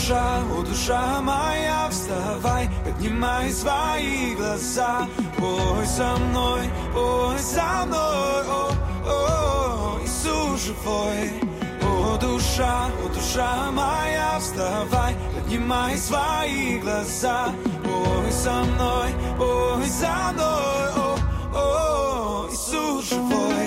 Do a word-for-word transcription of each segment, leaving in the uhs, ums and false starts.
душа, о, душа моя, вставай, поднимай свои глаза. Пой со мной, пой со мной, о, о, Иисус живой. О, душа, о, душа моя, вставай, поднимай свои глаза. Пой со мной, пой со мной, о, о, Иисус живой.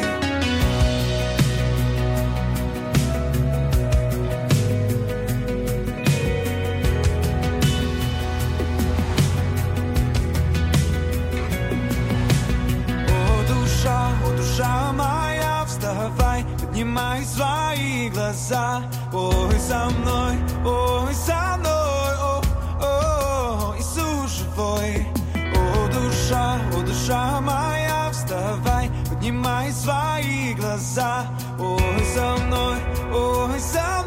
О, душа моя, вставай, поднимай свои глаза. Пой со мной, пой со мной, о, о, Иисус живой. О, душа, о, душа моя, вставай, поднимай свои глаза. Пой со мной, пой со мной.